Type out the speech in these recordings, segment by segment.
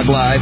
Talk Live,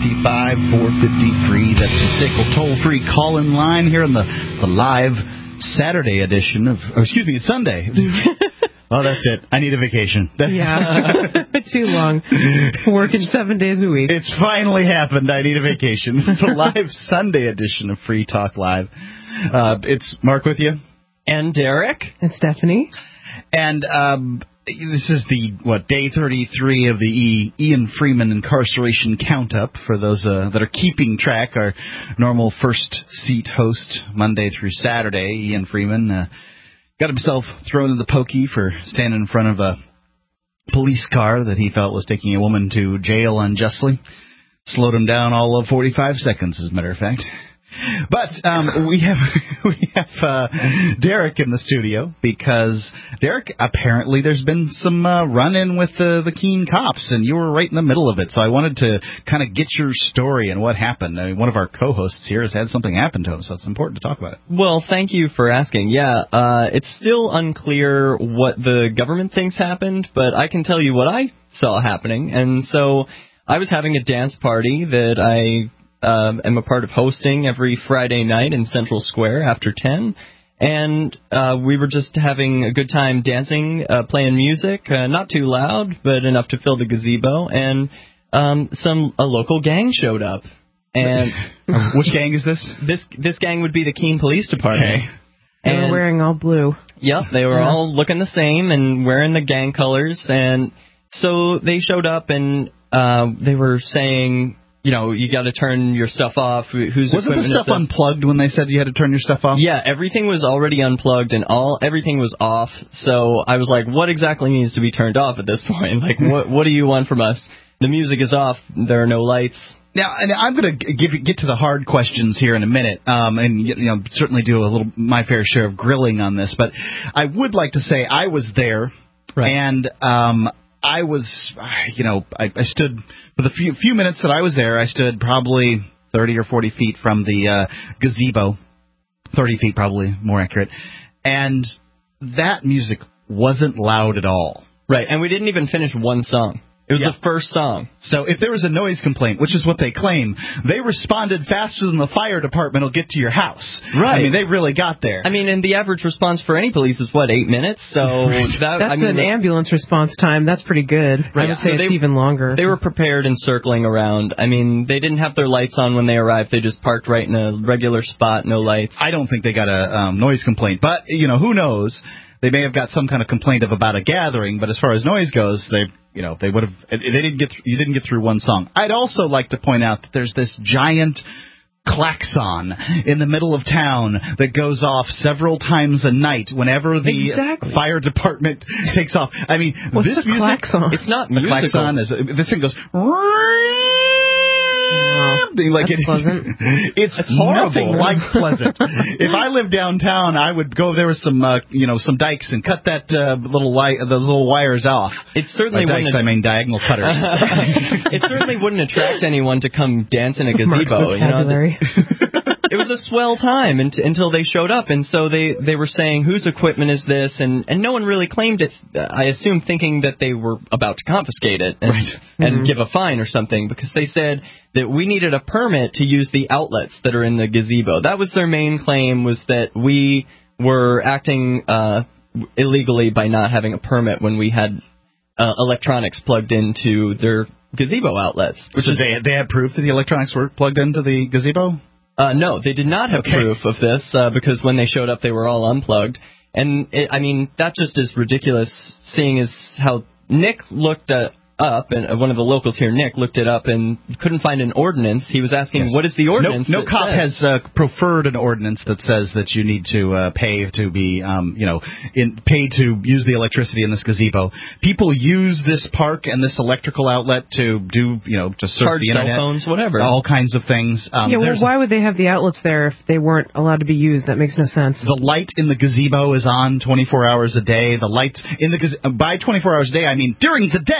855-453. That's the SACL toll-free call-in line here on the live Saturday edition of... Oh, excuse me, it's Sunday. Oh, that's it. I need a vacation. Yeah. Too long. Working 7 days a week. It's finally happened. I need a vacation. It's the live Sunday edition of Free Talk Live. It's Mark with you. And Derek. And Stephanie. And this is the, day 33 of the Ian Freeman incarceration count-up for those that are keeping track. Our normal first-seat host, Monday through Saturday, Ian Freeman, got himself thrown in the pokey for standing in front of a police car that he felt was taking a woman to jail unjustly. Slowed him down all of 45 seconds, as a matter of fact. But we have Derek in the studio because, Derek, apparently there's been some run-in with the Keene cops, and you were right in the middle of it. So I wanted to kind of get your story and what happened. I mean, one of our co-hosts here has had something happen to him, so it's important to talk about it. Well, thank you for asking. Yeah, it's still unclear what the government thinks happened, but I can tell you what I saw happening. And so I was having a dance party that I am a part of hosting every Friday night in Central Square after 10, and we were just having a good time dancing, playing music, not too loud, but enough to fill the gazebo, and a local gang showed up. And which gang is this? This gang would be the Keene Police Department. Okay. They were wearing all blue. Yep, they were all looking the same and wearing the gang colors, and so they showed up and they were saying, you know, you got to turn your stuff off. Wasn't the stuff unplugged when they said you had to turn your stuff off? Yeah, everything was already unplugged and everything was off. So I was like, what exactly needs to be turned off at this point? Like, what do you want from us? The music is off. There are no lights. Now, and I'm going to get to the hard questions here in a minute, and certainly do a little my fair share of grilling on this. But I would like to say I was there, right. And I was, I stood, for the few minutes that I was there, I stood probably 30 or 40 feet from the gazebo, 30 feet probably, more accurate, and that music wasn't loud at all. Right, and we didn't even finish one song. It was the first song. So if there was a noise complaint, which is what they claim, they responded faster than the fire department will get to your house. Right. I mean, they really got there. I mean, and the average response for any police is, 8 minutes? So that's an ambulance response time. That's pretty good. Right. I would say it's even longer. They were prepared and circling around. I mean, they didn't have their lights on when they arrived. They just parked right in a regular spot, no lights. I don't think they got a noise complaint. But, who knows? They may have got some kind of complaint about a gathering, but as far as noise goes, they would have. You didn't get through one song. I'd also like to point out that there's this giant klaxon in the middle of town that goes off several times a night whenever the fire department takes off. I mean, what's this the music. Klaxon? It's not musical. The klaxon is this thing goes. That's pleasant. It's nothing like pleasant. If I lived downtown, I would go there with some dikes and cut that those little wires off. It certainly dikes. I mean diagonal cutters. It certainly wouldn't attract anyone to come dance in a gazebo. It was a swell time until they showed up, and so they were saying, whose equipment is this? And no one really claimed it. I assume thinking that they were about to confiscate it and give a fine or something, because they said that we needed a permit to use the outlets that are in the gazebo. That was their main claim, was that we were acting illegally by not having a permit when we had electronics plugged into their gazebo outlets. So they had proof that the electronics were plugged into the gazebo? No, they did not have proof of this because when they showed up, they were all unplugged. And, that just is ridiculous, seeing as how Nick looked up, and one of the locals here, Nick, looked it up and couldn't find an ordinance. He was asking, what is the ordinance? No cop has preferred an ordinance that says that you need to pay to be, pay to use the electricity in this gazebo. People use this park and this electrical outlet to do, to surf charge the internet. Cell phones, whatever. All kinds of things. Why would they have the outlets there if they weren't allowed to be used? That makes no sense. The light in the gazebo is on 24 hours a day. The lights in the by 24 hours a day, I mean during the day.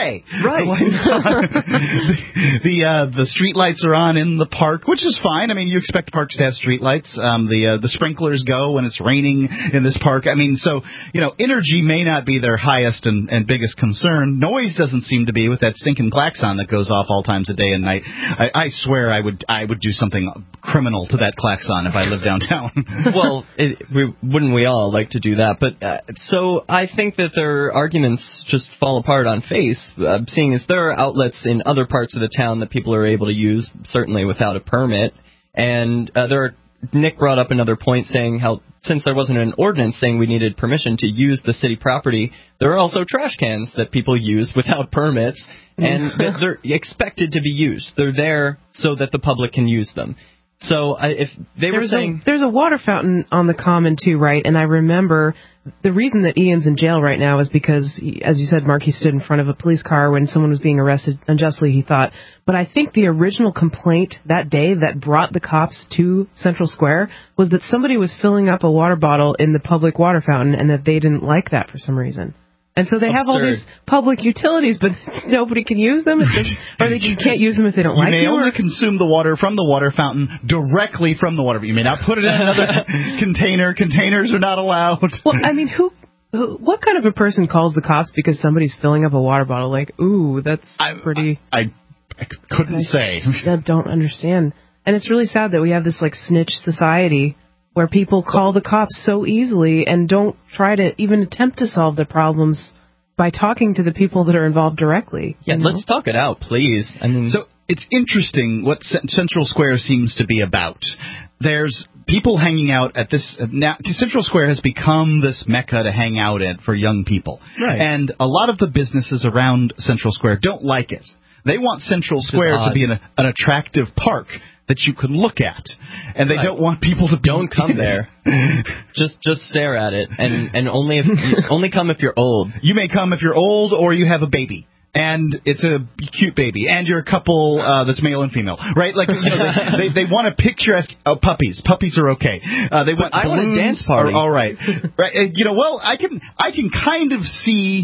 The street lights are on in the park, which is fine. I mean, you expect parks to have street lights. The sprinklers go when it's raining in this park. I mean, so, energy may not be their highest and biggest concern. Noise doesn't seem to be, with that stinking klaxon that goes off all times of day and night. I swear I would do something criminal to that klaxon if I lived downtown. Well, wouldn't we all like to do that? But so I think that their arguments just fall apart on face, seeing as there are outlets in other parts of the town that people are able to use, certainly without a permit. And Nick brought up another point saying how since there wasn't an ordinance saying we needed permission to use the city property, there are also trash cans that people use without permits, and they're expected to be used. They're there so that the public can use them. So if they were saying... There's a water fountain on the Common, too, right? And I remember the reason that Ian's in jail right now is because, as you said, Mark, he stood in front of a police car when someone was being arrested unjustly, he thought. But I think the original complaint that day that brought the cops to Central Square was that somebody was filling up a water bottle in the public water fountain and that they didn't like that for some reason. And so they have all these public utilities, but nobody can use them, or they can't use them if they don't like them. You may only consume the water from the water fountain directly from the water. You may not put it in another container. Containers are not allowed. Well, I mean, what kind of a person calls the cops because somebody's filling up a water bottle? Like, ooh, that's pretty... I couldn't say. I don't understand. And it's really sad that we have this, snitch society where people call the cops so easily and don't try to even attempt to solve the problems by talking to the people that are involved directly. Yeah, let's talk it out, please. So it's interesting what Central Square seems to be about. There's people hanging out at this... Now, Central Square has become this mecca to hang out at for young people. Right. And a lot of the businesses around Central Square don't like it. They want Central Square to be an attractive park that you can look at, and they don't want people to don't come there. just stare at it, and only come if you're old. You may come if you're old or you have a baby. And it's a cute baby, and you're a couple that's male and female, right? Like they want a picturesque puppies. Puppies are okay. They want I want a dance party. All right, right? Well, I can kind of see.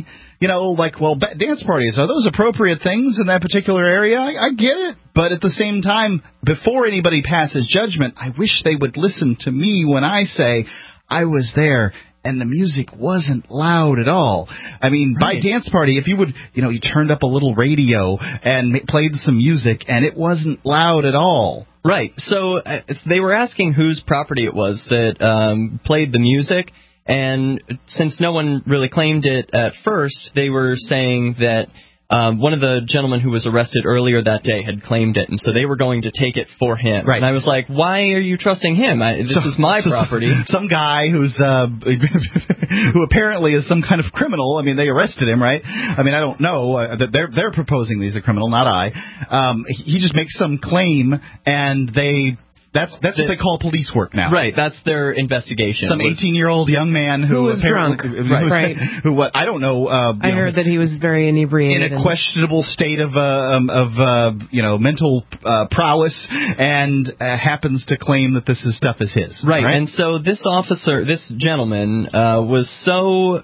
Dance parties, are those appropriate things in that particular area? I get it. But at the same time, before anybody passes judgment, I wish they would listen to me when I say I was there and the music wasn't loud at all. I mean, by dance party, if you would, you turned up a little radio and played some music and it wasn't loud at all. Right. So they were asking whose property it was that played the music. And since no one really claimed it at first, they were saying that one of the gentlemen who was arrested earlier that day had claimed it, and so they were going to take it for him. Right. And I was like, why are you trusting him? This is my property. Some guy who's who apparently is some kind of criminal. I mean, they arrested him, right? I mean, I don't know. They're proposing he's a criminal, not I. He just makes some claim, and That's what they call police work now. Right, that's their investigation. Some 18-year-old young man who was drunk. I don't know. I heard that he was very inebriated. In a questionable state of mental prowess, and happens to claim that this stuff is his. Right, and so this gentleman, was so...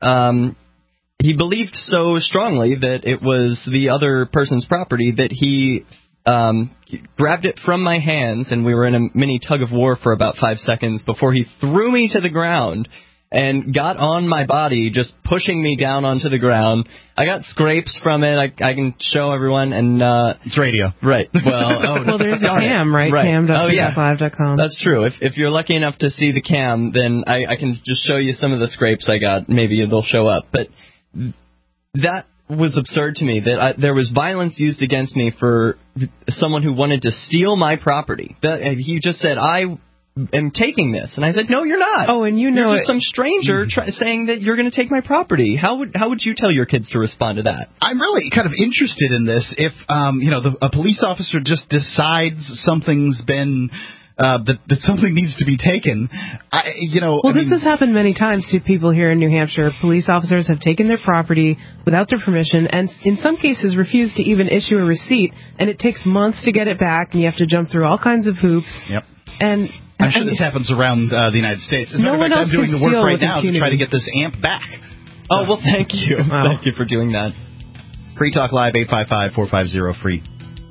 he believed so strongly that it was the other person's property that he... grabbed it from my hands, and we were in a mini tug of war for about 5 seconds before he threw me to the ground and got on my body, just pushing me down onto the ground. I got scrapes from it. I can show everyone, and it's radio. Right. Well, there's a cam, right? Cam.5.com. That's true. If you're lucky enough to see the cam, then I can just show you some of the scrapes I got. Maybe they'll show up. But that was absurd to me, that there was violence used against me for someone who wanted to steal my property. He just said, I am taking this. And I said, no, you're not. Oh, and you're just some stranger saying that you're going to take my property. How would you tell your kids to respond to that? I'm really kind of interested in this. If, a police officer just decides something's been... that something needs to be taken. This has happened many times to people here in New Hampshire. Police officers have taken their property without their permission, and in some cases refused to even issue a receipt, and it takes months to get it back, and you have to jump through all kinds of hoops. Yep. And I'm sure this happens around the United States. As a matter of fact, I'm doing the work right now to try to get this amp back. Oh, well, thank you. Wow. Thank you for doing that. Free Talk Live, 855-450-FREE.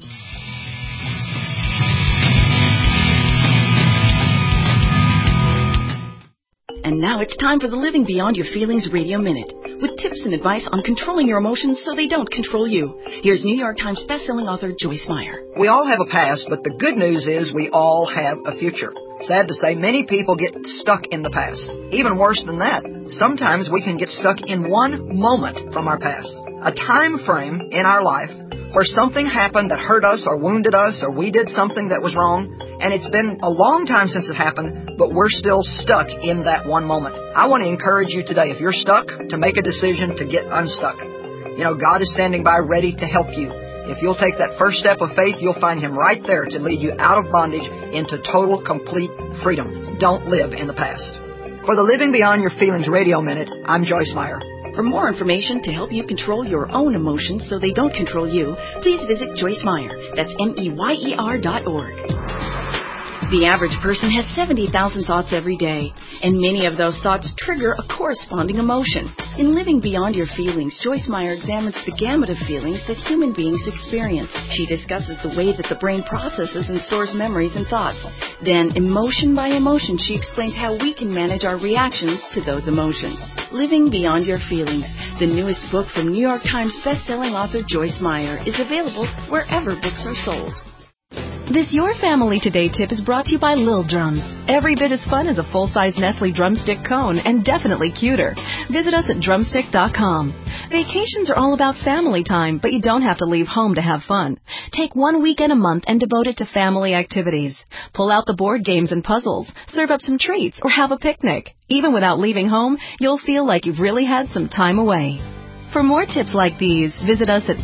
And now it's time for the Living Beyond Your Feelings Radio Minute, with tips and advice on controlling your emotions so they don't control you. Here's New York Times bestselling author Joyce Meyer. We all have a past, but the good news is we all have a future. Sad to say, many people get stuck in the past. Even worse than that, sometimes we can get stuck in one moment from our past. A time frame in our life where something happened that hurt us or wounded us or we did something that was wrong, and it's been a long time since it happened, but we're still stuck in that one moment. I want to encourage you today, if you're stuck, to make a decision to get unstuck. You know, God is standing by ready to help you. If you'll take that first step of faith, you'll find Him right there to lead you out of bondage into total, complete freedom. Don't live in the past. For the Living Beyond Your Feelings Radio Minute, I'm Joyce Meyer. For more information to help you control your own emotions so they don't control you, please visit Joyce Meyer. That's MEYER.org. The average person has 70,000 thoughts every day, and many of those thoughts trigger a corresponding emotion. In Living Beyond Your Feelings, Joyce Meyer examines the gamut of feelings that human beings experience. She discusses the way that the brain processes and stores memories and thoughts. Then, emotion by emotion, she explains how we can manage our reactions to those emotions. Living Beyond Your Feelings, the newest book from New York Times bestselling author Joyce Meyer, is available wherever books are sold. This Your Family Today tip is brought to you by Lil Drums. Every bit as fun as a full-size Nestle drumstick cone, and definitely cuter. Visit us at drumstick.com. Vacations are all about family time, but you don't have to leave home to have fun. Take 1 weekend a month and devote it to family activities. Pull out the board games and puzzles, serve up some treats, or have a picnic. Even without leaving home, you'll feel like you've really had some time away. For more tips like these, visit us at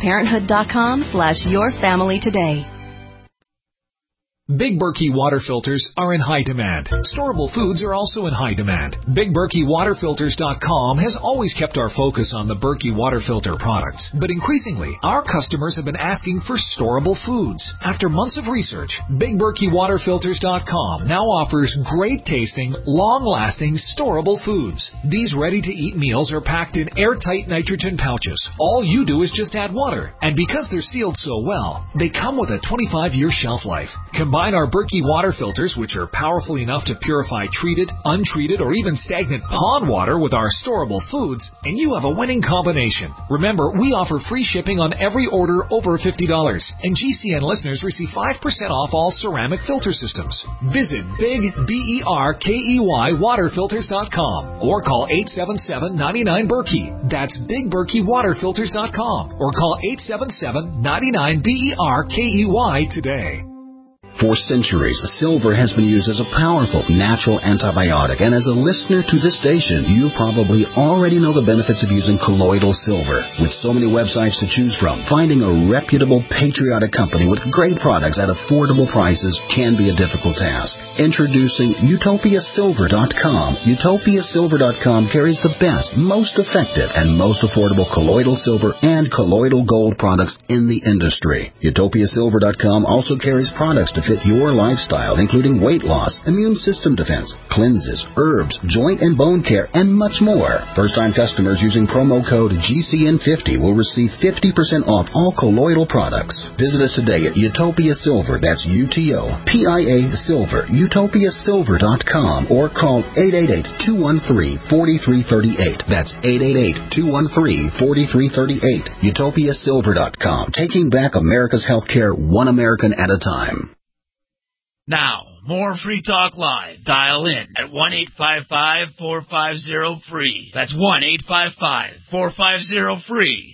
parenthood.com/yourfamilytoday. Big Berkey water filters are in high demand. Storable foods are also in high demand. BigBerkeyWaterFilters.com has always kept our focus on the Berkey water filter products, but increasingly, our customers have been asking for storable foods. After months of research, BigBerkeyWaterFilters.com now offers great-tasting, long-lasting, storable foods. These ready-to-eat meals are packed in airtight nitrogen pouches. All you do is just add water, and because they're sealed so well, they come with a 25-year shelf life. Combine our Berkey water filters, which are powerful enough to purify treated, untreated, or even stagnant pond water with our storable foods, and you have a winning combination. Remember, we offer free shipping on every order over $50, and GCN listeners receive 5% off all ceramic filter systems. Visit BigBerkeyWaterFilters.com or call 877-99-BERKEY. That's BigBerkeyWaterFilters.com or call 877-99-BERKEY today. For centuries, silver has been used as a powerful natural antibiotic, and as a listener to this station, you probably already know the benefits of using colloidal silver. With so many websites to choose from, finding a reputable, patriotic company with great products at affordable prices can be a difficult task. Introducing UtopiaSilver.com. UtopiaSilver.com carries the best, most effective, and most affordable colloidal silver and colloidal gold products in the industry. UtopiaSilver.com also carries products to fit your lifestyle, including weight loss, immune system defense, cleanses, herbs, joint and bone care, and much more. First-time customers using promo code GCN50 will receive 50% off all colloidal products. Visit us today at Utopia Silver, that's UTOPIA Silver, UtopiaSilver.com, or call 888-213-4338. That's 888-213-4338. UtopiaSilver.com, taking back America's healthcare one American at a time. Now, more Free Talk Live. Dial in at 1-855-450-FREE. That's 1-855-450-FREE.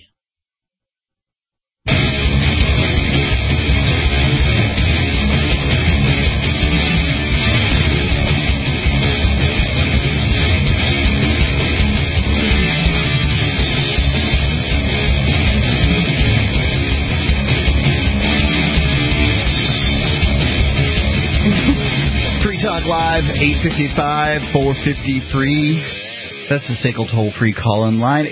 Talk Live, 855-450-FREE. That's the SACL toll-free call-in line,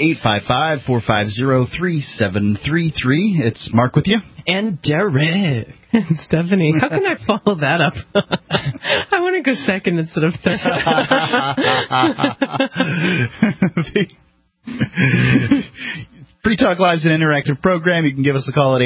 855-450-3733. It's Mark with you. And Derek. And Stephanie. How can I follow that up? I want to go second instead of third. Free Talk Live is an interactive program. You can give us a call at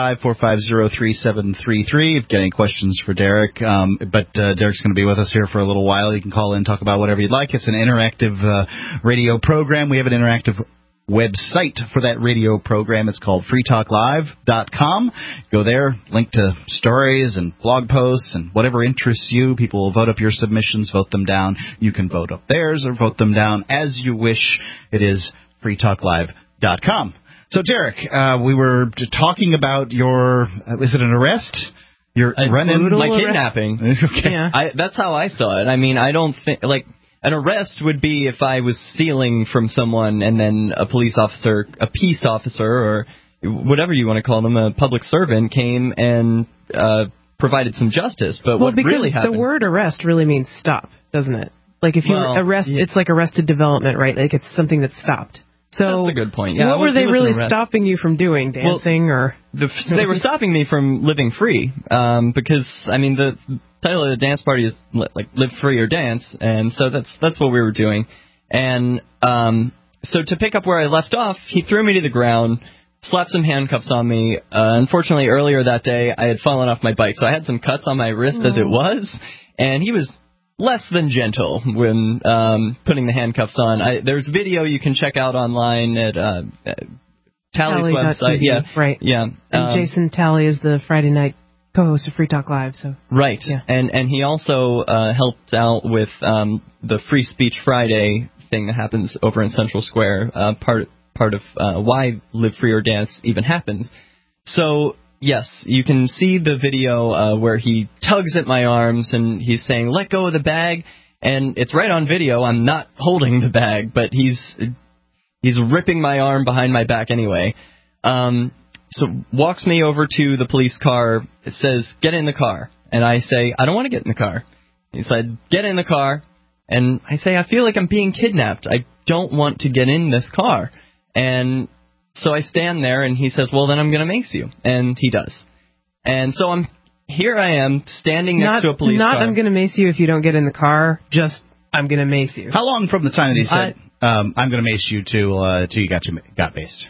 855-450-3733 if you've got any questions for Derek. But Derek's going to be with us here for a little while. You can call in, talk about whatever you'd like. It's an interactive radio program. We have an interactive website for that radio program. It's called freetalklive.com. Go there, link to stories and blog posts and whatever interests you. People will vote up your submissions, vote them down. You can vote up theirs or vote them down as you wish. It is freetalklive.com. So, Derek, we were talking about your, is it an arrest? Your run-in? My kidnapping. Okay. Yeah. That's how I saw it. I mean, I don't think, like, an arrest would be if I was stealing from someone and then a police officer, a peace officer, or whatever you want to call them, a public servant, came and provided some justice. But what really happened... the word arrest really means stop, doesn't it? Like if you arrest, it's like arrested development, right? Like it's something that's stopped. So that's a good point. Yeah, what were they really stopping you from doing? Dancing or? They were stopping me from living free because, I mean, the title of the dance party is like Live Free or Dance, and so that's what we were doing. And so to pick up where I left off, he threw me to the ground, slapped some handcuffs on me. Unfortunately, earlier that day, I had fallen off my bike, so I had some cuts on my wrist as it was, and he was less than gentle when putting the handcuffs on. There's video you can check out online at Talley's website. Yeah, right. Yeah. And Jason Talley is the Friday night co-host of Free Talk Live. So right. Yeah. And he also helped out with the Free Speech Friday thing that happens over in Central Square, part of why Live Free or Dance even happens. So, yes, you can see the video where he tugs at my arms and he's saying, "Let go of the bag," and it's right on video. I'm not holding the bag, but he's ripping my arm behind my back anyway. So walks me over to the police car. It says, "Get in the car." And I say, "I don't want to get in the car." He said, "Get in the car." And I say, "I feel like I'm being kidnapped. I don't want to get in this car." And so I stand there, and he says, "Well, then I'm going to mace you." And he does. And so here I am, standing next to a police car. Not I'm going to mace you if you don't get in the car, just I'm going to mace you. How long from the time that he said, I'm going to mace you till you got maced?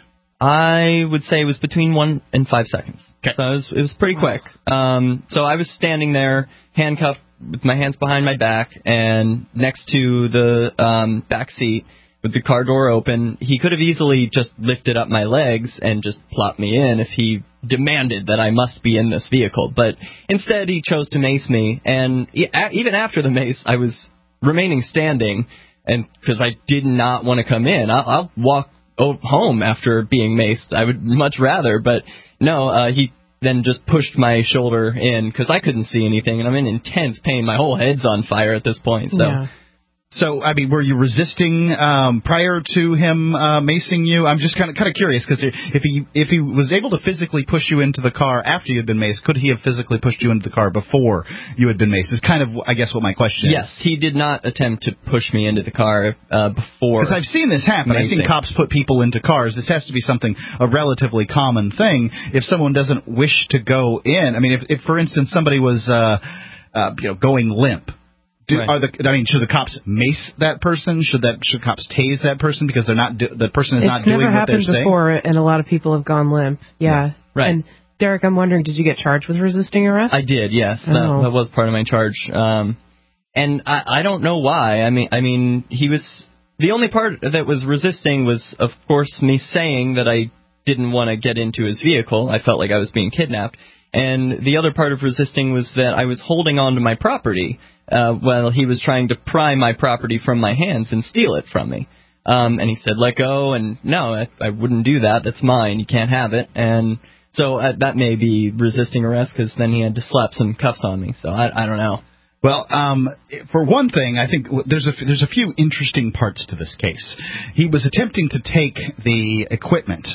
I would say it was between 1 and 5 seconds. Okay. So it was pretty quick. So I was standing there, handcuffed with my hands behind my back, and next to the back seat with the car door open. He could have easily just lifted up my legs and just plopped me in if he demanded that I must be in this vehicle. But instead, he chose to mace me. And even after the mace, I was remaining standing, and because I did not want to come in. I'll walk home after being maced. I would much rather, but no, he then just pushed my shoulder in because I couldn't see anything, and I'm in intense pain. My whole head's on fire at this point. So. Yeah. So, I mean, were you resisting prior to him macing you? I'm just kind of curious, because if he was able to physically push you into the car after you had been maced, could he have physically pushed you into the car before you had been maced? Is kind of, I guess, what my question is. Yes, he did not attempt to push me into the car before. Because I've seen this happen. I've seen cops put people into cars. This has to be a relatively common thing. If someone doesn't wish to go in, I mean, if for instance, somebody was going limp, should the cops mace that person? Should cops tase that person because the person is not doing what they're saying? It's never happened before, and a lot of people have gone limp. Yeah. Right. And Derek, I'm wondering, did you get charged with resisting arrest? I did, yes. That was part of my charge. And I don't know why. I mean, he was the only part that was resisting was, of course, me saying that I didn't want to get into his vehicle. I felt like I was being kidnapped. And the other part of resisting was that I was holding on to my property while he was trying to pry my property from my hands and steal it from me. And he said, "Let go," and no, I wouldn't do that. That's mine. You can't have it. And so that may be resisting arrest, because then he had to slap some cuffs on me. So I don't know. Well, for one thing, I think there's a few interesting parts to this case. He was attempting to take the equipment,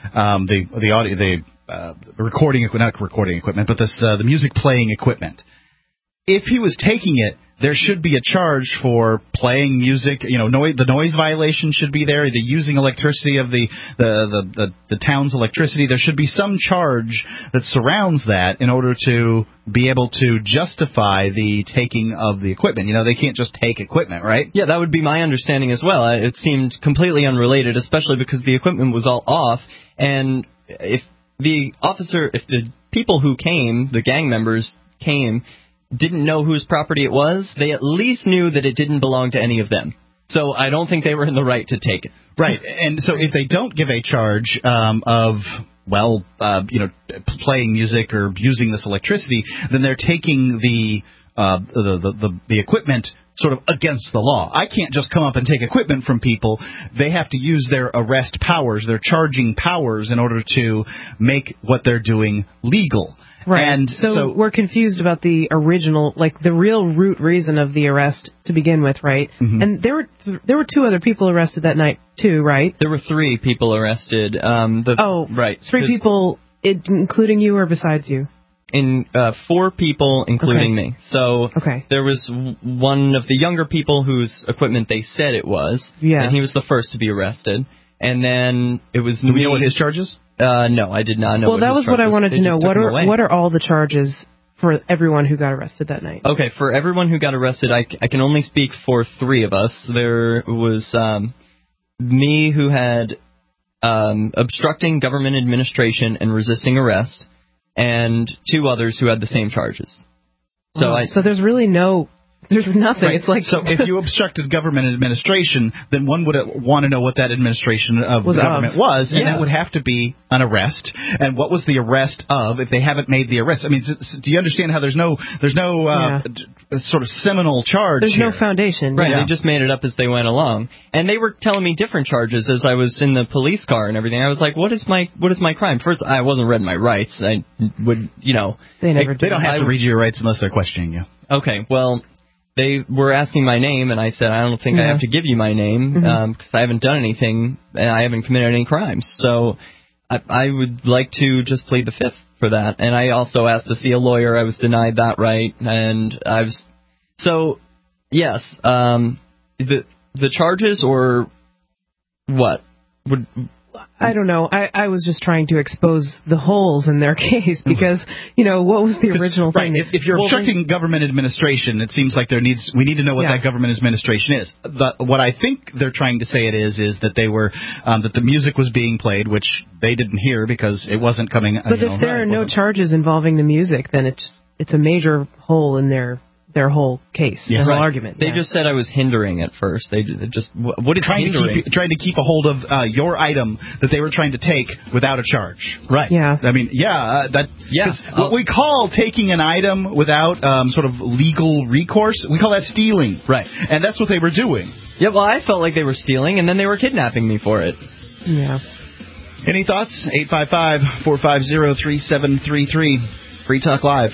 the audio, not recording equipment, but the music playing equipment. If he was taking it, there should be a charge for playing music. The noise violation should be there. The using electricity of the town's electricity. There should be some charge that surrounds that in order to be able to justify the taking of the equipment. They can't just take equipment, right? Yeah, that would be my understanding as well. It seemed completely unrelated, especially because the equipment was all off. And if the people who came, the gang members came, didn't know whose property it was, they at least knew that it didn't belong to any of them. So I don't think they were in the right to take it. Right. And so if they don't give a charge playing music or using this electricity, then they're taking the equipment sort of against the law. I can't just come up and take equipment from people. They have to use their arrest powers, their charging powers, in order to make what they're doing legal. Right. And so we're confused about the original, the real root reason of the arrest to begin with, right? Mm-hmm. And there were 2 other people arrested that night too, right? There were 3 people arrested. Right. 3 people, including you or besides you? 4 people, including me. So there was one of the younger people whose equipment they said it was, and he was the first to be arrested. And then it was me. Do we know what his charges? No, I did not know. Well, that was what I wanted to know. What are all the charges for everyone who got arrested that night? Okay, for everyone who got arrested, I can only speak for 3 of us. There was me, who had obstructing government administration and resisting arrest, and 2 others who had the same charges. So there's really there's nothing. Right. It's like so if you obstructed government administration, then one would want to know what that administration of the government was, and that would have to be an arrest. And what was the arrest of if they haven't made the arrest? I mean, do you understand how there's no sort of seminal charge? There's here. no foundation. Right. Yeah. They just made it up as they went along, and they were telling me different charges as I was in the police car and everything. I was like, what is my crime? First, I wasn't read my rights. I would, They never. They don't have to read your rights unless they're questioning you. Okay. Well, they were asking my name, and I said, I don't think I have to give you my name because I haven't done anything, and I haven't committed any crimes. So I would like to just plead the 5th for that. And I also asked to see a lawyer. I was denied that right. And yes, the charges or what? I don't know. I was just trying to expose the holes in their case because, what was the original thing? Right. If you're obstructing government administration, it seems like we need to know what that government administration is. What I think they're trying to say it is that they were, that the music was being played, which they didn't hear because it wasn't coming. But if there are no charges involving the music, then it's a major hole in their whole case, their whole argument. They just said I was hindering at first. They just what is hindering? Trying to keep a hold of your item that they were trying to take without a charge. Right. Yeah. I mean, what we call taking an item without sort of legal recourse, we call that stealing. Right. And that's what they were doing. Yeah. Well, I felt like they were stealing, and then they were kidnapping me for it. Yeah. Any thoughts? 855-450-3733. Free Talk Live.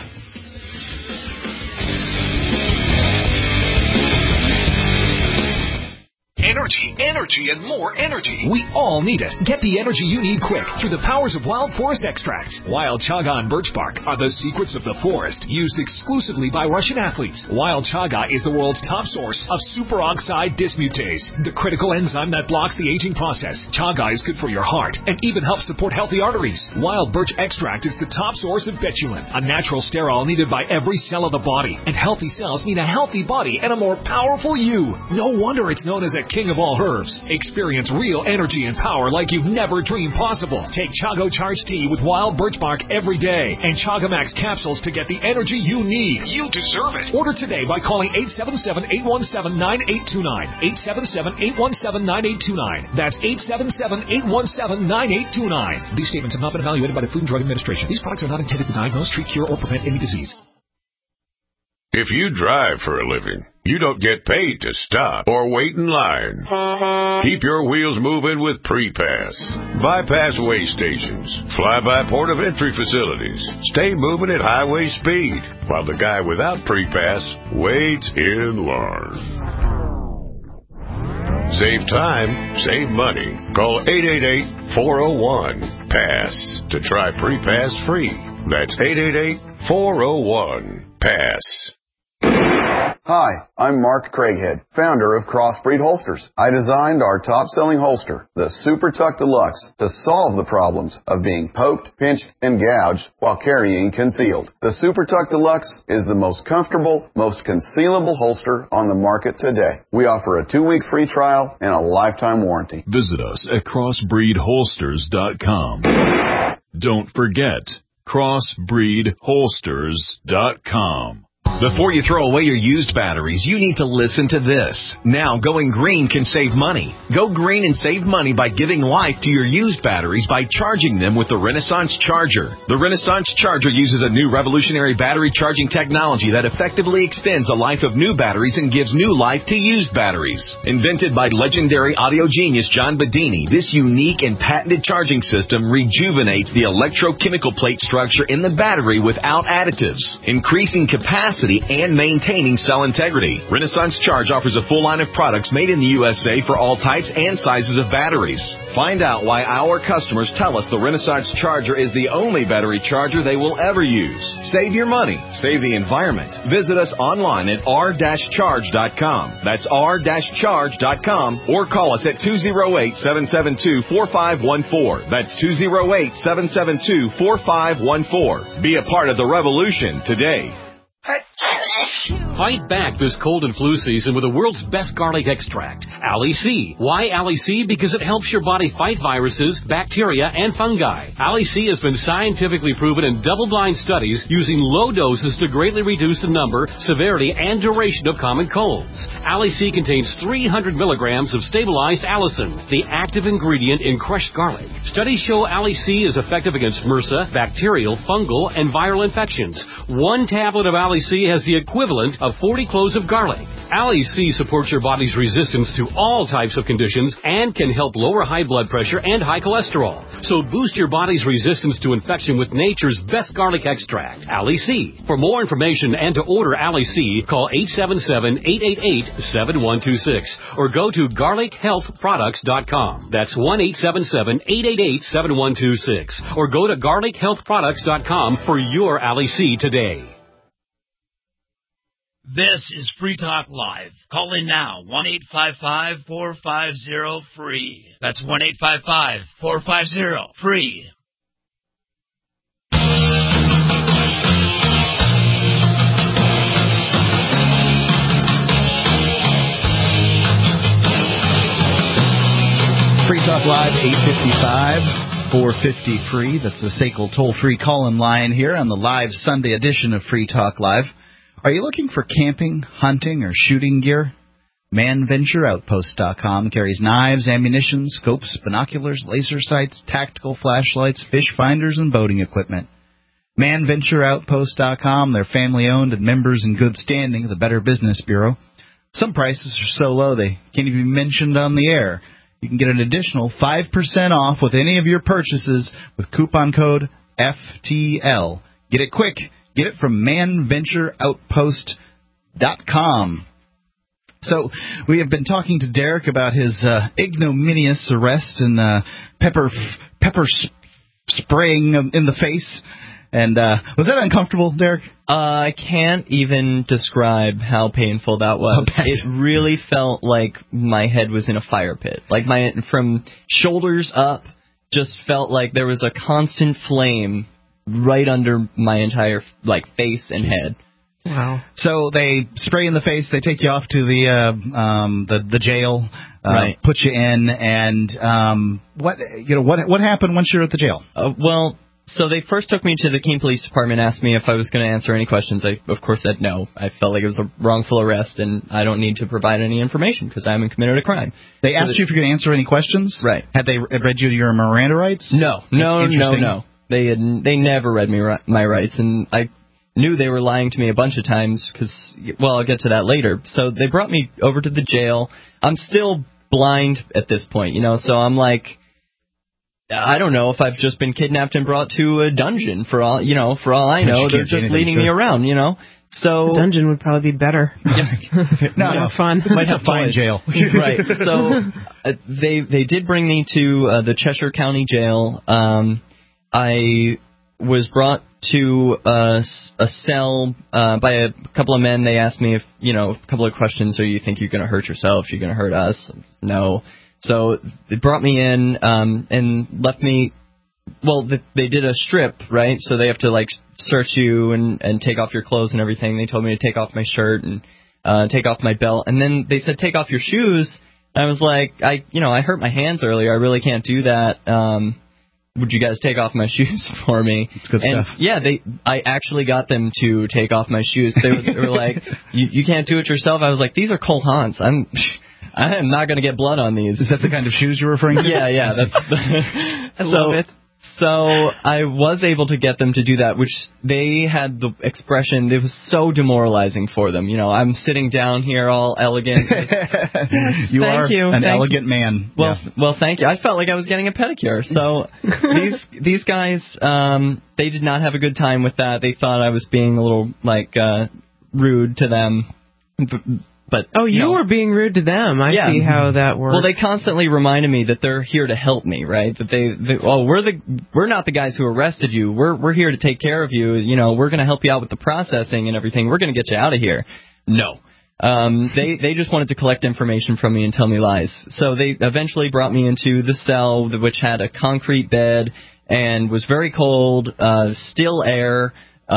Energy, and more energy. We all need it. Get the energy you need quick through the powers of Wild Forest Extracts. Wild Chaga and birch bark are the secrets of the forest, used exclusively by Russian athletes. Wild Chaga is the world's top source of superoxide dismutase, the critical enzyme that blocks the aging process. Chaga is good for your heart and even helps support healthy arteries. Wild birch extract is the top source of betulin, a natural sterol needed by every cell of the body. And healthy cells mean a healthy body and a more powerful you. No wonder it's known as a king of all herbs. Experience real energy and power like you've never dreamed possible. Take Chago Charged Tea with wild birch bark every day and Chagamax capsules to get the energy you need. You deserve it. Order today by calling 877-817-9829. 877-817-9829. That's 877-817-9829. These statements have not been evaluated by the Food and Drug Administration. These products are not intended to diagnose, treat, cure, or prevent any disease. If you drive for a living, you don't get paid to stop or wait in line. Keep your wheels moving with Pre-Pass. Bypass way stations, fly-by port of entry facilities. Stay moving at highway speed while the guy without Pre-Pass waits in line. Save time, save money. Call 888-401-PASS to try Pre-Pass free. That's 888-401-PASS. Hi, I'm Mark Craighead, founder of Crossbreed Holsters. I designed our top-selling holster, the Super Tuck Deluxe, to solve the problems of being poked, pinched, and gouged while carrying concealed. The Super Tuck Deluxe is the most comfortable, most concealable holster on the market today. We offer a 2-week free trial and a lifetime warranty. Visit us at crossbreedholsters.com. Don't forget, crossbreedholsters.com. Before you throw away your used batteries, you need to listen to this. Now, going green can save money. Go green and save money by giving life to your used batteries by charging them with the Renaissance Charger. The Renaissance Charger uses a new revolutionary battery charging technology that effectively extends the life of new batteries and gives new life to used batteries. Invented by legendary audio genius John Bedini, this unique and patented charging system rejuvenates the electrochemical plate structure in the battery without additives, increasing capacity and maintaining cell integrity. Renaissance Charge offers a full line of products made in the USA for all types and sizes of batteries. Find out why our customers tell us the Renaissance Charger is the only battery charger they will ever use. Save your money. Save the environment. Visit us online at r-charge.com. That's r-charge.com, or call us at 208-772-4514. That's 208-772-4514. Be a part of the revolution today. Fight back this cold and flu season with the world's best garlic extract, Ali C. Why Ali C? Because it helps your body fight viruses, bacteria, and fungi. Ali C has been scientifically proven in double-blind studies using low doses to greatly reduce the number, severity, and duration of common colds. Ali C contains 300 milligrams of stabilized allicin, the active ingredient in crushed garlic. Studies show Ali C is effective against MRSA, bacterial, fungal, and viral infections. One tablet of Ali C has the equivalent of 40 cloves of garlic. Ali C supports your body's resistance to all types of conditions and can help lower high blood pressure and high cholesterol. So boost your body's resistance to infection with nature's best garlic extract, Ali C. For more information and to order Ali C, call 877-888-7126 or go to garlichealthproducts.com. That's 1-877-888-7126 or go to garlichealthproducts.com for your Ali C today. This is Free Talk Live. Call in now, 1-855-450-FREE. That's 1-855-450-FREE. Free Talk Live, 855-450-FREE. That's the SACL toll-free call-in line here on the live Sunday edition of Free Talk Live. Are you looking for camping, hunting, or shooting gear? ManVentureOutpost.com carries knives, ammunition, scopes, binoculars, laser sights, tactical flashlights, fish finders, and boating equipment. ManVentureOutpost.com, they're family-owned and members in good standing of the Better Business Bureau. Some prices are so low they can't even be mentioned on the air. You can get an additional 5% off with any of your purchases with coupon code FTL. Get it quick. Get it from ManVentureOutpost.com. So we have been talking to Derek about his ignominious arrest and pepper spraying in the face. And was that uncomfortable, Derek? I can't even describe how painful that was. It really felt like my head was in a fire pit. Like from shoulders up, just felt like there was a constant flame right under my entire face and head. Wow. So they spray in the face. They take you off to the jail, right. Put you in, and what happened once you're at the jail? So they first took me to the Keene Police Department, asked me if I was going to answer any questions. I, of course, said no. I felt like it was a wrongful arrest, and I don't need to provide any information because I haven't committed a crime. They asked you if you're going to answer any questions? Right. Had they read you your Miranda rights? No. They never read me my rights, and I knew they were lying to me a bunch of times because, I'll get to that later. So they brought me over to the jail. I'm still blind at this point, so I'm like, I don't know if I've just been kidnapped and brought to a dungeon for all I know. They're just leading me around, So a dungeon would probably be better. No, fun. Might have fine jail. Right. So they did bring me to the Cheshire County Jail. I was brought to a cell by a couple of men. They asked me if, a couple of questions. So you think you're going to hurt yourself? You're going to hurt us? No. So they brought me in and left me. Well, they did a strip, right? So they have to search you and take off your clothes and everything. They told me to take off my shirt and take off my belt, and then they said take off your shoes. I was like, I hurt my hands earlier. I really can't do that. Would you guys take off my shoes for me? It's good stuff. Yeah, I actually got them to take off my shoes. They were like, you can't do it yourself. I was like, these are Cole Haans. I am not going to get blood on these. Is that the kind of shoes you're referring to? Yeah. I love it. So I was able to get them to do that, which they had the expression, it was so demoralizing for them. I'm sitting down here all elegant. You are an elegant man. Well, thank you. I felt like I was getting a pedicure. So these guys, they did not have a good time with that. They thought I was being a little, rude to them. But you were being rude to them. I see how that works. Well, they constantly reminded me that they're here to help me, right? That we're not the guys who arrested you. We're here to take care of you. We're going to help you out with the processing and everything. We're going to get you out of here. No. They just wanted to collect information from me and tell me lies. So they eventually brought me into the cell, which had a concrete bed and was very cold, still air.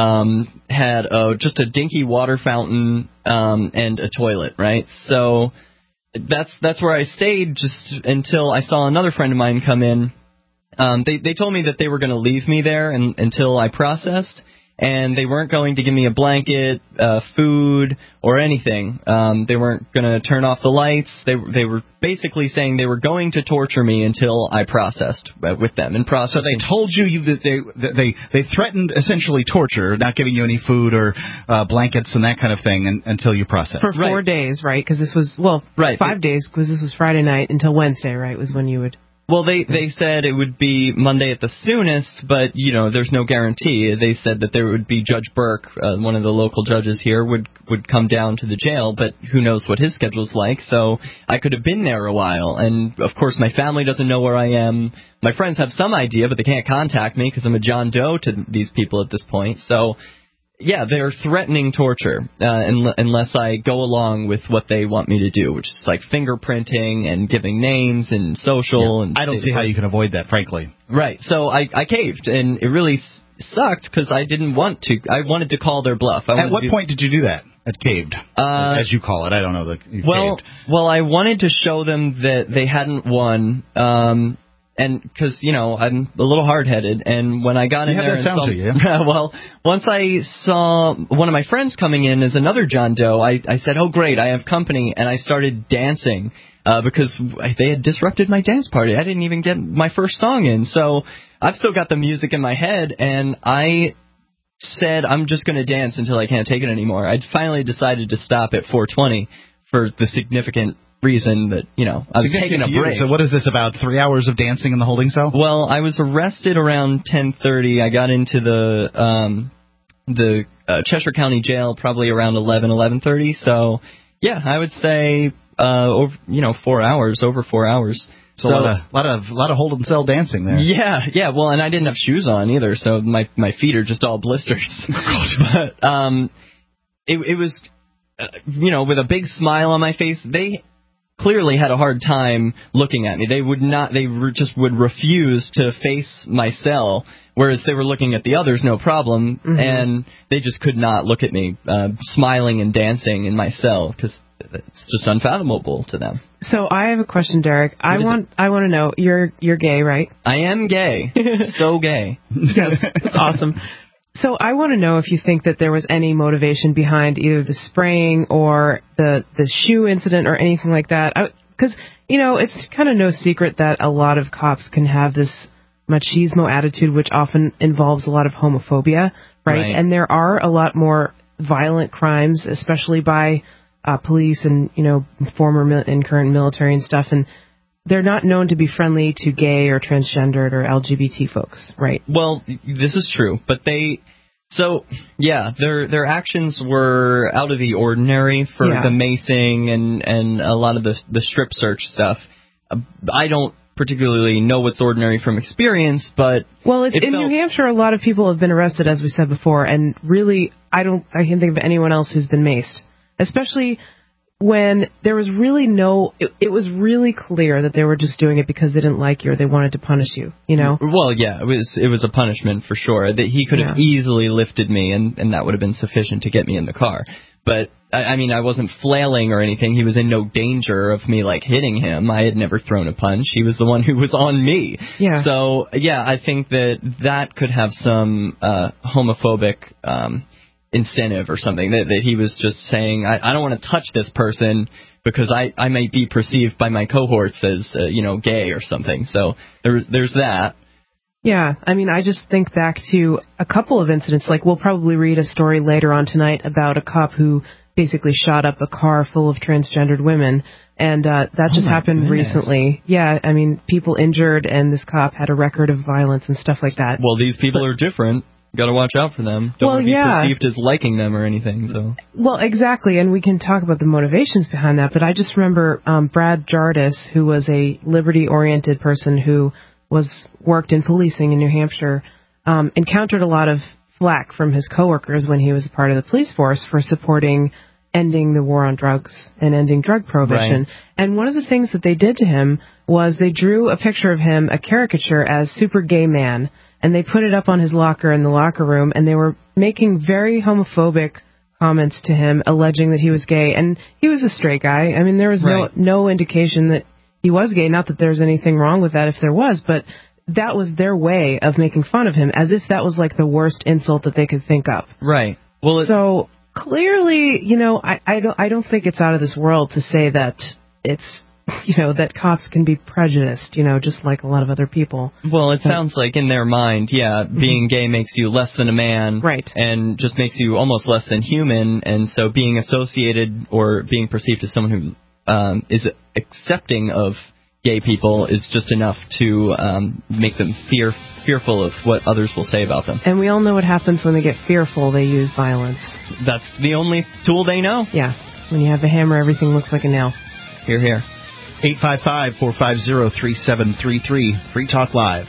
Had just a dinky water fountain and a toilet, right? So that's where I stayed just until I saw another friend of mine come in. They told me that they were going to leave me there until I processed, and they weren't going to give me a blanket, food, or anything. They weren't going to turn off the lights. They were basically saying they were going to torture me until I processed with them. So they told you that they threatened essentially torture, not giving you any food or blankets and that kind of thing until you processed. For 4 days, right? Because this was 5 days, because this was Friday night until Wednesday, right? Was when you would. Well, they said it would be Monday at the soonest, but, there's no guarantee. They said that there would be Judge Burke, one of the local judges here, would come down to the jail, but who knows what his schedule's like, so I could have been there a while. And, of course, my family doesn't know where I am. My friends have some idea, but they can't contact me because I'm a John Doe to these people at this point. So, yeah, they're threatening torture unless I go along with what they want me to do, which is fingerprinting and giving names and social. And I don't see how you can avoid that, frankly. Right. So I caved, and it really sucked because I didn't want to. I wanted to call their bluff. At what point did you do that? At caved, as you call it. I don't know. Caved. Well, I wanted to show them that they hadn't won. And because, I'm a little hard-headed, and when I got in there and saw, well, once I saw one of my friends coming in as another John Doe, I said, oh, great, I have company, and I started dancing because they had disrupted my dance party. I didn't even get my first song in, so I've still got the music in my head, and I said I'm just going to dance until I can't take it anymore. I finally decided to stop at 4:20 for the significant reason that, I was taking a break. So what is this, about 3 hours of dancing in the holding cell? Well, I was arrested around 10:30. I got into the Cheshire County Jail probably around 11:30. So, yeah, I would say, 4 hours, over 4 hours. So a lot of holding cell dancing there. Yeah. Well, and I didn't have shoes on either, so my feet are just all blisters. But it was, with a big smile on my face. They clearly had a hard time looking at me. They would refuse to face my cell, whereas they were looking at the others, no problem, and they just could not look at me, smiling and dancing in my cell, because it's just unfathomable to them. So I have a question, Derek. I want to know, you're gay, right? I am gay. So gay. Yes, that's awesome. So I want to know if you think that there was any motivation behind either the spraying or the shoe incident or anything like that. Because, it's kind of no secret that a lot of cops can have this machismo attitude, which often involves a lot of homophobia, right? And there are a lot more violent crimes, especially by police and, former and current military and stuff. And they're not known to be friendly to gay or transgendered or LGBT folks, right? Well, this is true, but their actions were out of the ordinary for the macing and a lot of the strip search stuff. I don't particularly know what's ordinary from experience, but... Well, in New Hampshire, a lot of people have been arrested, as we said before, and really, I can't think of anyone else who's been maced. Especially when there was really it was really clear that they were just doing it because they didn't like you or they wanted to punish you, you know? Well, yeah, it was a punishment for sure. That he could have easily lifted me, and that would have been sufficient to get me in the car. But, I mean, I wasn't flailing or anything. He was in no danger of me, hitting him. I had never thrown a punch. He was the one who was on me. Yeah. So, yeah, I think that could have some homophobic incentive or something. That he was just saying, I don't want to touch this person because I might be perceived by my cohorts as, gay or something. So there's that. Yeah, I mean, I just think back to a couple of incidents. We'll probably read a story later on tonight about a cop who basically shot up a car full of transgendered women, and that just happened recently. Yeah, I mean, people injured, and this cop had a record of violence and stuff like that. Well, these people are different. Got to watch out for them. Don't want to be perceived as liking them or anything. So. Well, exactly, and we can talk about the motivations behind that, but I just remember Brad Jardis, who was a liberty-oriented person who worked in policing in New Hampshire, encountered a lot of flack from his coworkers when he was a part of the police force for supporting ending the war on drugs and ending drug prohibition. Right. And one of the things that they did to him was they drew a picture of him, a caricature, as super gay man, and they put it up on his locker in the locker room, and they were making very homophobic comments to him, alleging that he was gay. And he was a straight guy. I mean, there was no indication that he was gay, not that there's anything wrong with that if there was, but that was their way of making fun of him, as if that was the worst insult that they could think of. Right. Well, so clearly, I don't think it's out of this world to say that it's, that cops can be prejudiced, just like a lot of other people. Well, it sounds like in their mind, being gay makes you less than a man. Right. And just makes you almost less than human, and so being associated or being perceived as someone who is accepting of gay people is just enough to make them fearful of what others will say about them. And we all know what happens when they get fearful. They use violence. That's the only tool they know. Yeah. When you have a hammer, everything looks like a nail. Hear, hear. 855-450-3733. Free Talk Live.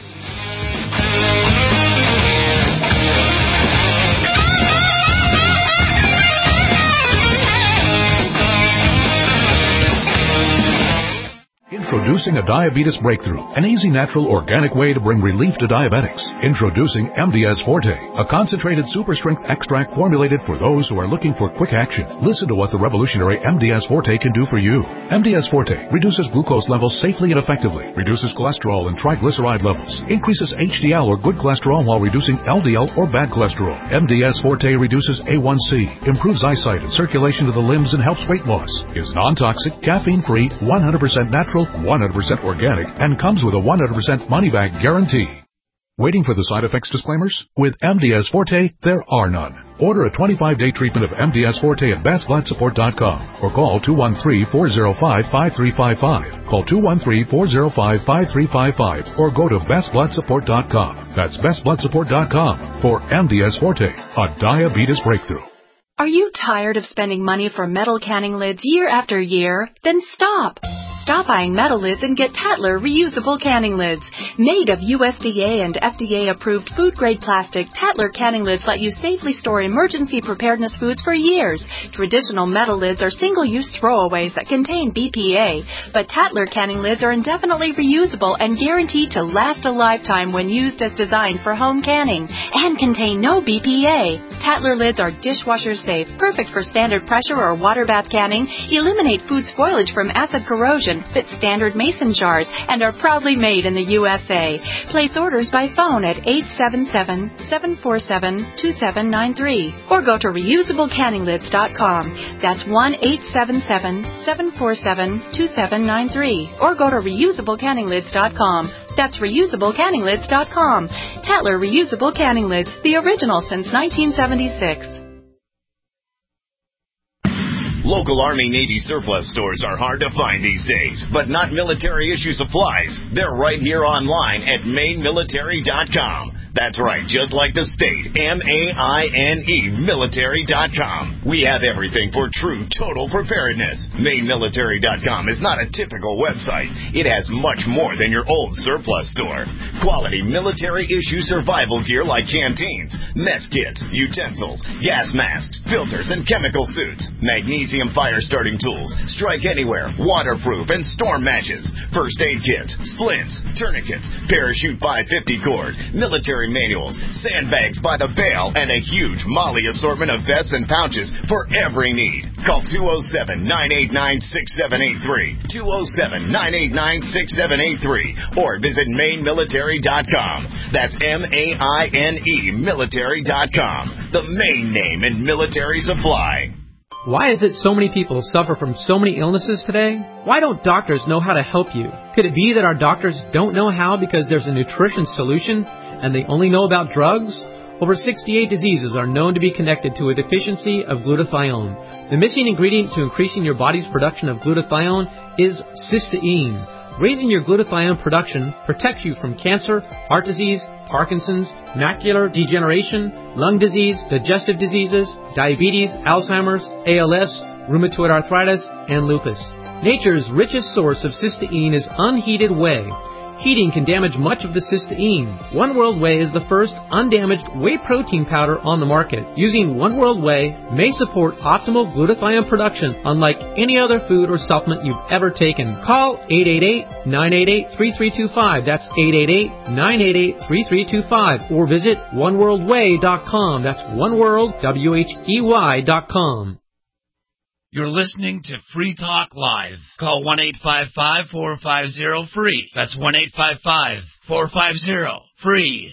Introducing a diabetes breakthrough, an easy, natural, organic way to bring relief to diabetics. Introducing MDS Forte, a concentrated super-strength extract formulated for those who are looking for quick action. Listen to what the revolutionary MDS Forte can do for you. MDS Forte reduces glucose levels safely and effectively, reduces cholesterol and triglyceride levels, increases HDL or good cholesterol while reducing LDL or bad cholesterol. MDS Forte reduces A1C, improves eyesight and circulation to the limbs, and helps weight loss. Is non-toxic, caffeine-free, 100% natural, 100% organic, and comes with a 100% money-back guarantee. Waiting for the side effects disclaimers? With MDS Forte, there are none. Order a 25-day treatment of MDS Forte at bestbloodsupport.com or call 213-405-5355. Call 213-405-5355 or go to bestbloodsupport.com. That's bestbloodsupport.com for MDS Forte, a diabetes breakthrough. Are you tired of spending money for metal canning lids year after year? Then stop! Stop buying metal lids and get Tatler reusable canning lids. Made of USDA and FDA-approved food-grade plastic, Tatler canning lids let you safely store emergency preparedness foods for years. Traditional metal lids are single-use throwaways that contain BPA, but Tatler canning lids are indefinitely reusable and guaranteed to last a lifetime when used as designed for home canning and contain no BPA. Tatler lids are dishwasher safe, perfect for standard pressure or water bath canning, eliminate food spoilage from acid corrosion, fit standard mason jars, and are proudly made in the USA. Place orders by phone at 877-747-2793 or go to reusablecanninglids.com. That's 1-877-747-2793 or go to reusablecanninglids.com. That's reusablecanninglids.com. Tatler Reusable Canning Lids, the original since 1976. Local Army-Navy surplus stores are hard to find these days, but not military issue supplies. They're right here online at mainmilitary.com. That's right, just like the state, MAINE, military.com. We have everything for true total preparedness. MaineMilitary.com is not a typical website. It has much more than your old surplus store. Quality military-issue survival gear like canteens, mess kits, utensils, gas masks, filters, and chemical suits. Magnesium fire-starting tools, strike anywhere, waterproof, and storm matches. First aid kits, splints, tourniquets, parachute 550 cord, military manuals, sandbags by the bale, and a huge Molly assortment of vests and pouches for every need. Call 207-989-6783, 207-989-6783, or visit MaineMilitary.com. That's MAINE military.com, the Maine name in military supply. Why is it so many people suffer from so many illnesses today? Why don't doctors know how to help you? Could it be that our doctors don't know how because there's a nutrition solution and they only know about drugs? Over 68 diseases are known to be connected to a deficiency of glutathione. The missing ingredient to increasing your body's production of glutathione is cysteine. Raising your glutathione production protects you from cancer, heart disease, Parkinson's, macular degeneration, lung disease, digestive diseases, diabetes, Alzheimer's, ALS, rheumatoid arthritis, and lupus. Nature's richest source of cysteine is unheated whey. Heating can damage much of the cysteine. One World Whey is the first undamaged whey protein powder on the market. Using One World Whey may support optimal glutathione production unlike any other food or supplement you've ever taken. Call 888-988-3325. That's 888-988-3325. Or visit oneworldwhey.com. That's oneworld.com. You're listening to Free Talk Live. Call 1-855-450-FREE. That's 1-855-450-FREE.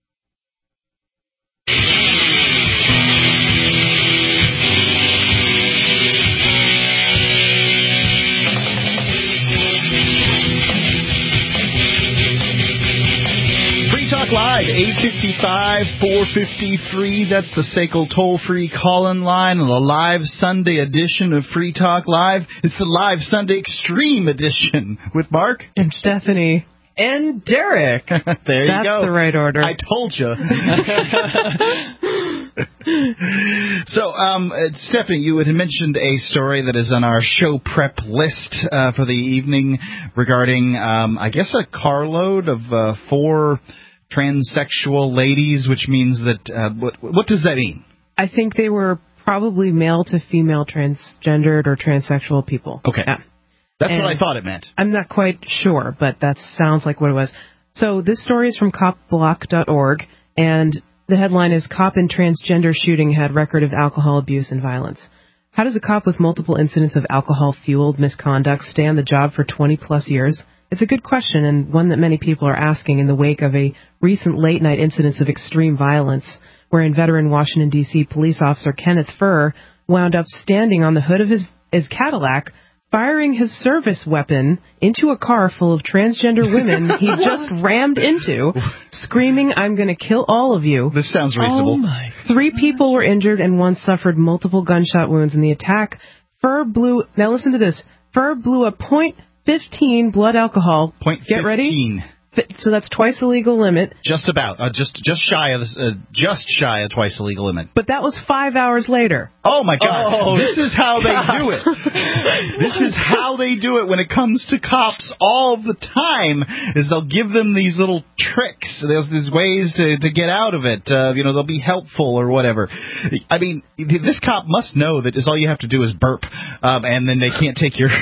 Talk Live, 855-453. That's the SACL toll-free call-in line on the live Sunday edition of Free Talk Live. It's the live Sunday Extreme edition with Mark and Stephanie and Derek. There you That's go. That's the right order. I told you. So, Stephanie, you had mentioned a story that is on our show prep list for the evening regarding, I guess, a carload of 4 transsexual ladies, which means that, what does that mean? I think they were probably male to female transgendered or transsexual people. Okay. Yeah. That's what I thought it meant. I'm not quite sure, but that sounds like what it was. So this story is from copblock.org, and the headline is Cop in Transgender Shooting Had Record of Alcohol Abuse and Violence. How does a cop with multiple incidents of alcohol-fueled misconduct stay on the job for 20-plus years? It's a good question, and one that many people are asking in the wake of a recent late-night incidents of extreme violence, wherein veteran Washington, D.C. police officer Kenneth Furr wound up standing on the hood of his Cadillac, firing his service weapon into a car full of transgender women he just rammed into, screaming, "I'm going to kill all of you." This sounds reasonable. Oh my 3 people were injured and 1 suffered multiple gunshot wounds in the attack. Now listen to this. Furr blew a .15 blood alcohol. Get ready. So that's twice the legal limit. Just about, just shy of twice the legal limit. But that was 5 hours later. Oh my God! This is how they do it. This is how they do it when it comes to cops all the time. Is they'll give them these little tricks. There's these ways to get out of it. They'll be helpful or whatever. I mean, this cop must know that all you have to do is burp, and then they can't take your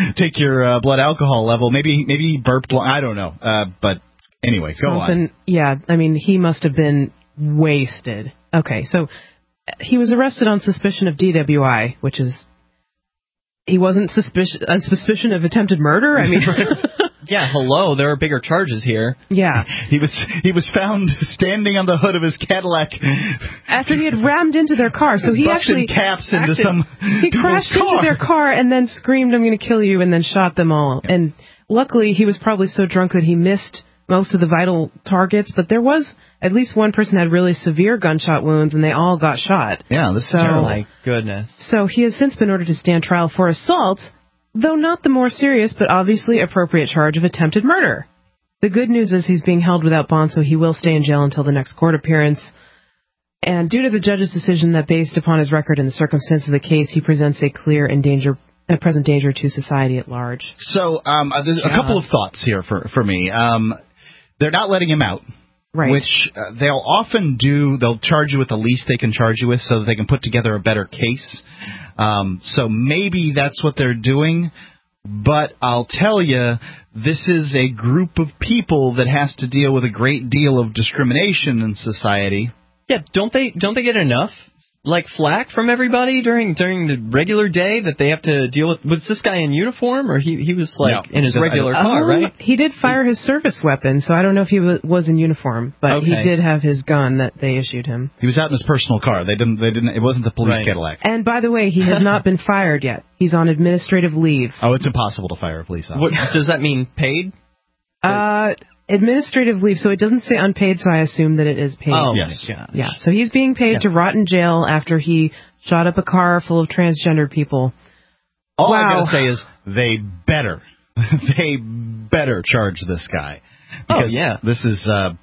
blood alcohol level. Maybe he burped. I don't know. But anyway, go on. Yeah, I mean, he must have been wasted. Okay, so he was arrested on suspicion of DWI, which is... He wasn't on suspicion of attempted murder? I mean... Yeah, hello, there are bigger charges here. Yeah. He was found standing on the hood of his Cadillac after he had rammed into their car. So he actually caps into some he crashed into their car and then screamed, "I'm going to kill you," and then shot them all. Yeah. And luckily, he was probably so drunk that he missed most of the vital targets, but there was at least one person had really severe gunshot wounds, and they all got shot. Yeah, this is terrible. My goodness. So he has since been ordered to stand trial for assault, though not the more serious but obviously appropriate charge of attempted murder. The good news is he's being held without bond, so he will stay in jail until the next court appearance. And due to the judge's decision that based upon his record and the circumstance of the case, he presents a clear and present danger to society at large. So there's a couple of thoughts here for me. They're not letting him out. Right. Which they'll often do. They'll charge you with the least they can charge you with so that they can put together a better case. So maybe that's what they're doing. But I'll tell you, this is a group of people that has to deal with a great deal of discrimination in society. Yeah, don't they get enough flack from everybody during the regular day that they have to deal with? Was this guy in uniform, or he was in his regular car, right? He did fire his service weapon, so I don't know if he was in uniform, but he did have his gun that they issued him. He was out in his personal car. They didn't. It wasn't the police Cadillac. And by the way, he has not been fired yet. He's on administrative leave. Oh, it's impossible to fire a police officer. What, does that mean paid? Administrative leave, so it doesn't say unpaid, so I assume that it is paid. Oh, yes. Yeah, so he's being paid to rot in jail after he shot up a car full of transgender people. All I gotta say is they better charge this guy. Because this is, so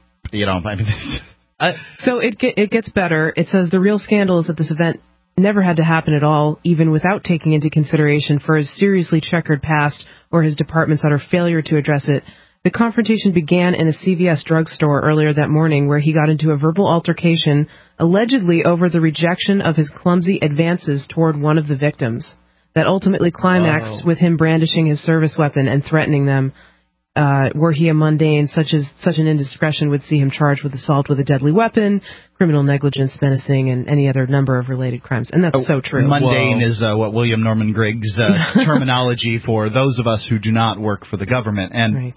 it gets better. It says the real scandal is that this event never had to happen at all, even without taking into consideration for his seriously checkered past or his department's utter failure to address it. The confrontation began in a CVS drugstore earlier that morning, where he got into a verbal altercation, allegedly over the rejection of his clumsy advances toward one of the victims, that ultimately climaxed with him brandishing his service weapon and threatening them. Were he a mundane, such an indiscretion would see him charged with assault with a deadly weapon, criminal negligence, menacing, and any other number of related crimes. And that's so true. Mundane is what William Norman Griggs terminology for those of us who do not work for the government. And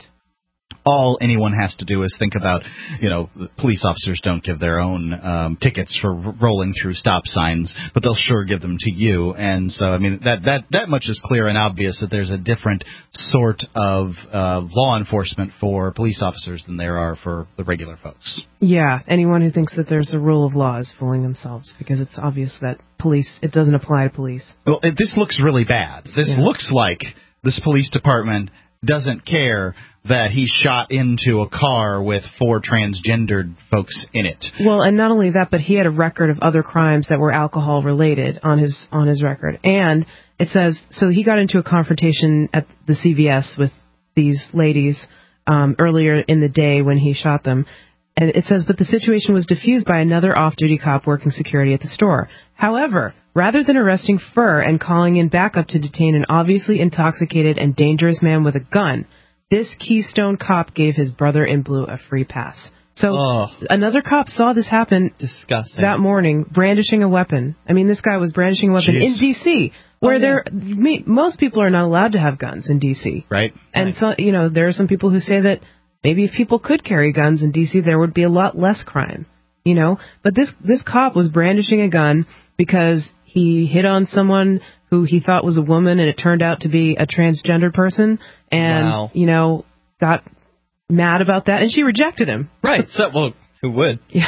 all anyone has to do is think about, police officers don't give their own tickets for rolling through stop signs, but they'll sure give them to you. And so, I mean, that much is clear and obvious that there's a different sort of law enforcement for police officers than there are for the regular folks. Yeah, anyone who thinks that there's a rule of law is fooling themselves, because it's obvious that it doesn't apply to police. Well, this looks really bad. This looks like this police department doesn't care that he shot into a car with 4 transgendered folks in it. Well, and not only that, but he had a record of other crimes that were alcohol related on his record. And it says, so he got into a confrontation at the CVS with these ladies earlier in the day when he shot them. And it says, but the situation was diffused by another off-duty cop working security at the store. However, rather than arresting Furr and calling in backup to detain an obviously intoxicated and dangerous man with a gun, this Keystone cop gave his brother in blue a free pass. So another cop saw this happen that morning, brandishing a weapon. I mean, this guy was brandishing a weapon in D.C., where most people are not allowed to have guns in D.C. Right. And so, there are some people who say that maybe if people could carry guns in D.C., there would be a lot less crime, But this cop was brandishing a gun because he hit on someone who he thought was a woman, and it turned out to be a transgender person, and, got mad about that, and she rejected him. Right. So, who would? Yeah.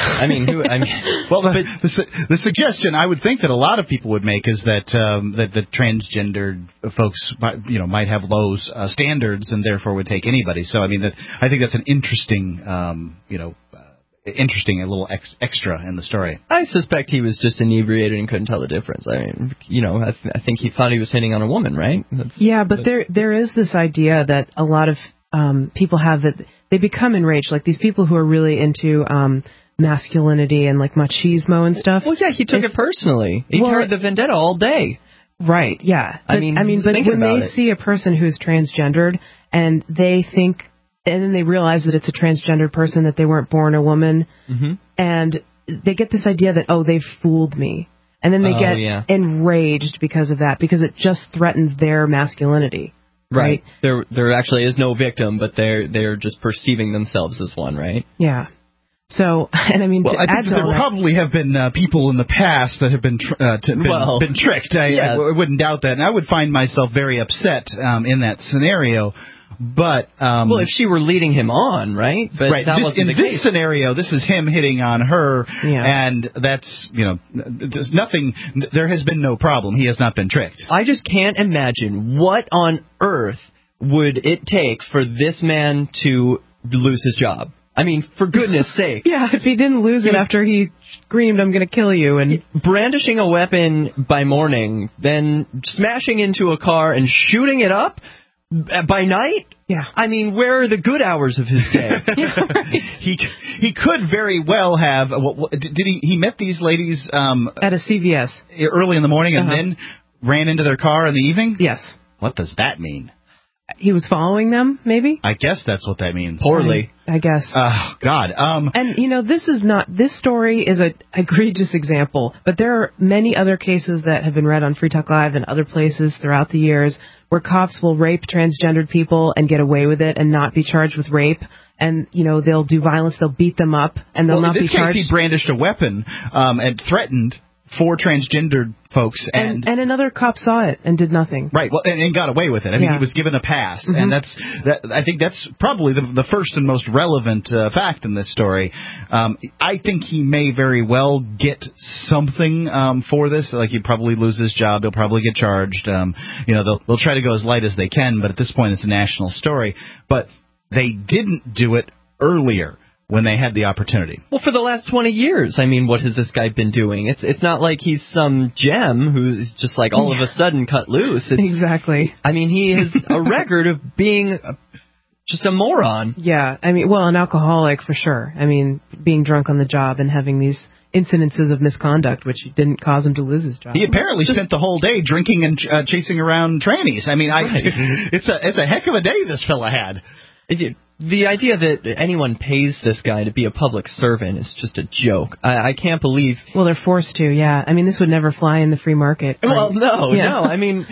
Well, the suggestion I would think that a lot of people would make is that the transgendered folks might have low standards and therefore would take anybody. So I think that's an interesting a little extra in the story. I suspect he was just inebriated and couldn't tell the difference. I mean, I think he thought he was hitting on a woman, right? But there is this idea that a lot of people have, that they become enraged, like these people who are really into masculinity and like machismo and stuff. Well, yeah, he took it personally. He carried the vendetta all day. Right, yeah. But when they see a person who's transgendered and they think, and then they realize that it's a transgendered person, that they weren't born a woman, and they get this idea that, they've fooled me. And then they get enraged because of that, because it just threatens their masculinity. Right. There actually is no victim, but they're just perceiving themselves as one, right? Yeah. So, and I think there probably have been people in the past that have been tricked. I wouldn't doubt that, and I would find myself very upset in that scenario. But if she were leading him on, right? But right. This scenario, this is him hitting on her, and that's there's nothing. There has been no problem. He has not been tricked. I just can't imagine what on earth would it take for this man to lose his job. I mean, for goodness sake. Yeah, if he didn't lose it after he screamed, "I'm going to kill you," and brandishing a weapon by morning, then smashing into a car and shooting it up by night? Yeah. I mean, where are the good hours of his day? He could very well have. Did he met these ladies at a CVS early in the morning and then ran into their car in the evening? Yes. What does that mean? He was following them, maybe? I guess that's what that means. Poorly. I guess. Oh, God. And, this story is an egregious example, but there are many other cases that have been read on Free Talk Live and other places throughout the years where cops will rape transgendered people and get away with it and not be charged with rape. And, they'll do violence, they'll beat them up, and they'll not be charged. In this case, he brandished a weapon and threatened 4 transgendered folks. And another cop saw it and did nothing. Right, well, and got away with it. I mean, he was given a pass. And I think that's probably the first and most relevant fact in this story. I think he may very well get something for this. Like, he'd probably lose his job. He'll probably get charged. They'll try to go as light as they can, but at this point it's a national story. But they didn't do it earlier when they had the opportunity. Well, for the last 20 years, I mean, what has this guy been doing? It's not like he's some gem who's just like all of a sudden cut loose. Exactly. I mean, he has a record of being just a moron. Yeah, I mean, an alcoholic for sure. I mean, being drunk on the job and having these incidences of misconduct, which didn't cause him to lose his job. He apparently spent the whole day drinking and chasing around trannies. I mean, it's a heck of a day this fella had. The idea that anyone pays this guy to be a public servant is just a joke. I can't believe... Well, they're forced to, yeah. I mean, this would never fly in the free market. Well, no. I mean...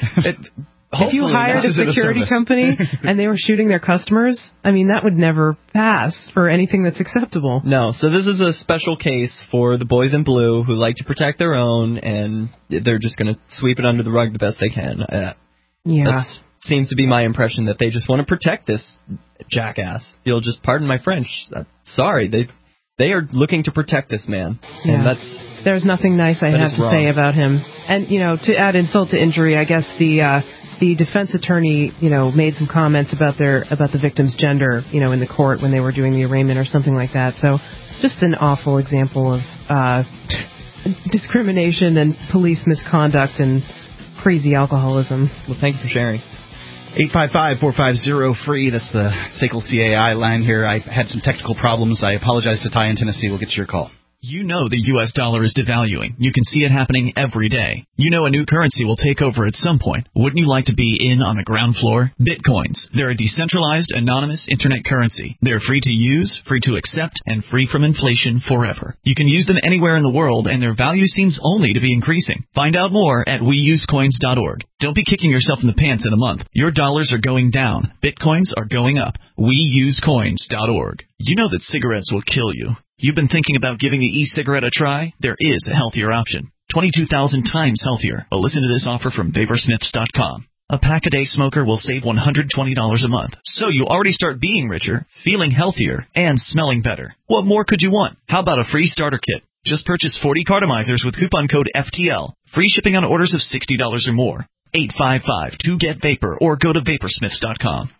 If you hired a security company and they were shooting their customers, I mean, that would never pass for anything that's acceptable. No, so this is a special case for the boys in blue who like to protect their own, and they're just going to sweep it under the rug the best they can. Yeah. Seems to be my impression that they just want to protect this jackass. You'll just pardon my French. Sorry, they are looking to protect this man, and there's nothing nice I have to say about him. And to add insult to injury, I guess the defense attorney made some comments about the victim's gender in the court when they were doing the arraignment or something like that. So just an awful example of discrimination and police misconduct and crazy alcoholism. Well, thank you for sharing. 855-450-FREE. That's the SACL CAI line here. I had some technical problems. I apologize to Ty in Tennessee. We'll get to your call. You know the U.S. dollar is devaluing. You can see it happening every day. You know a new currency will take over at some point. Wouldn't you like to be in on the ground floor? Bitcoins. They're a decentralized, anonymous internet currency. They're free to use, free to accept, and free from inflation forever. You can use them anywhere in the world, and their value seems only to be increasing. Find out more at weusecoins.org. Don't be kicking yourself in the pants in a month. Your dollars are going down. Bitcoins are going up. weusecoins.org. You know that cigarettes will kill you. You've been thinking about giving the e-cigarette a try? There is a healthier option. 22,000 times healthier. But listen to this offer from VaporSmiths.com. A pack-a-day smoker will save $120 a month. So you already start being richer, feeling healthier, and smelling better. What more could you want? How about a free starter kit? Just purchase 40 cartomizers with coupon code FTL. Free shipping on orders of $60 or more. 855-2-GET-VAPOR or go to VaporSmiths.com.